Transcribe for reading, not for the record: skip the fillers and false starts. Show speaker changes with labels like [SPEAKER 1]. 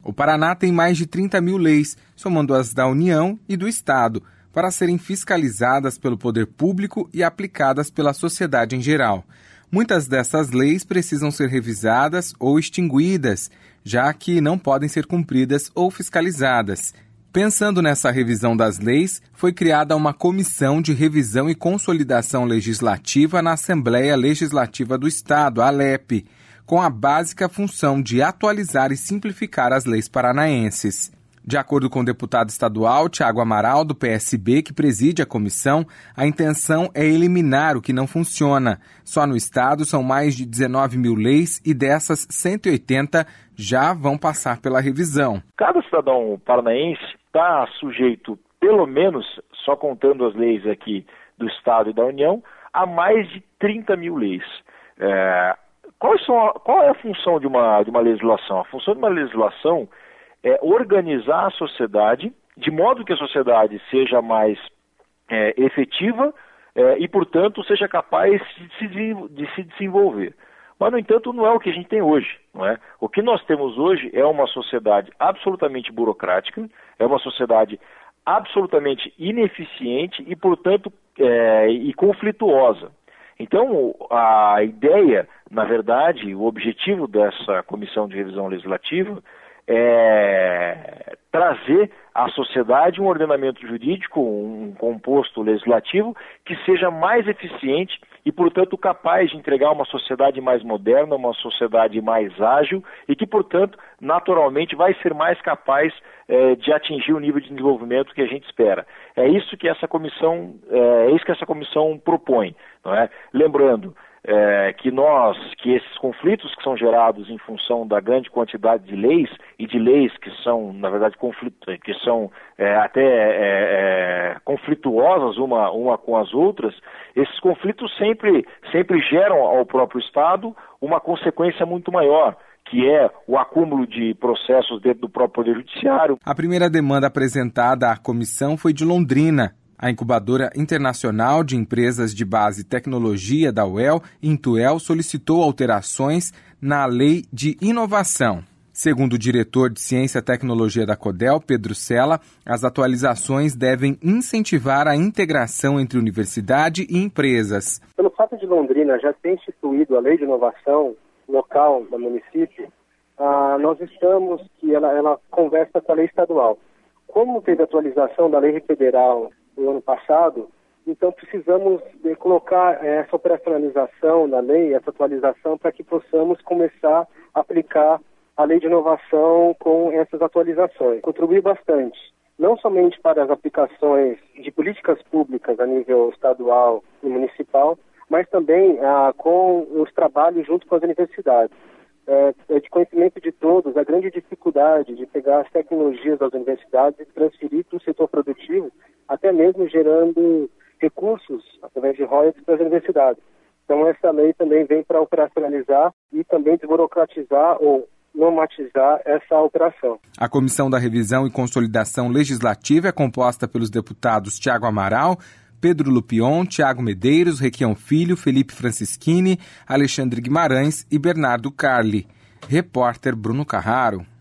[SPEAKER 1] O Paraná tem mais de 30 mil leis, somando as da União e do Estado, para serem fiscalizadas pelo poder público e aplicadas pela sociedade em geral. Muitas dessas leis precisam ser revisadas ou extinguidas, já que não podem ser cumpridas ou fiscalizadas. Pensando nessa revisão das leis, foi criada uma Comissão de Revisão e Consolidação Legislativa na Assembleia Legislativa do Estado, a ALEP, com a básica função de atualizar e simplificar as leis paranaenses. De acordo com o deputado estadual Tiago Amaral, do PSB, que preside a comissão, a intenção é eliminar o que não funciona. Só no estado são mais de 19 mil leis e dessas 180 já vão passar pela revisão.
[SPEAKER 2] Cada cidadão paranaense está sujeito, pelo menos, só contando as leis aqui do Estado e da União, a mais de 30 mil leis. Qual é a função de uma legislação? A função de uma legislação é organizar a sociedade de modo que a sociedade seja mais efetiva e, portanto, seja capaz de se desenvolver. Mas, no entanto, não é o que a gente tem hoje. Não é? O que nós temos hoje é uma sociedade absolutamente burocrática, é uma sociedade absolutamente ineficiente e, portanto, e conflituosa. Então, a ideia, na verdade, o objetivo dessa Comissão de Revisão Legislativa é trazer à sociedade um ordenamento jurídico, um composto legislativo que seja mais eficiente e, portanto, capaz de entregar uma sociedade mais moderna, uma sociedade mais ágil e que, portanto, naturalmente vai ser mais capaz de atingir o nível de desenvolvimento que a gente espera. É isso que essa comissão propõe, não é? Lembrando que esses conflitos que são gerados em função da grande quantidade de leis e de leis que são, na verdade, que são até conflituosas uma com as outras, esses conflitos sempre geram ao próprio Estado uma consequência muito maior, que é o acúmulo de processos dentro do próprio Poder Judiciário.
[SPEAKER 1] A primeira demanda apresentada à comissão foi de Londrina. A incubadora internacional de empresas de base e tecnologia da UEL, Intuel, solicitou alterações na Lei de Inovação. Segundo o diretor de Ciência e Tecnologia da CODEL, Pedro Sela, as atualizações devem incentivar a integração entre universidade e empresas.
[SPEAKER 3] Pelo fato de Londrina já ter instituído a Lei de Inovação local do município, nós estamos que ela conversa com a lei estadual. Como teve atualização da lei federal no ano passado, então precisamos colocar essa operacionalização da lei, essa atualização, para que possamos começar a aplicar a lei de inovação com essas atualizações. Contribui bastante, não somente para as aplicações de políticas públicas a nível estadual e municipal, mas também com os trabalhos junto com as universidades. É de conhecimento de todos a grande dificuldade de pegar as tecnologias das universidades e transferir para o setor produtivo, até mesmo gerando recursos através de royalties para as universidades. Então essa lei também vem para operacionalizar e também desburocratizar ou normatizar essa operação.
[SPEAKER 1] A Comissão da Revisão e Consolidação Legislativa é composta pelos deputados Tiago Amaral, Pedro Lupion, Tiago Medeiros, Requião Filho, Felipe Francischini, Alexandre Guimarães e Bernardo Carli. Repórter Bruno Carraro.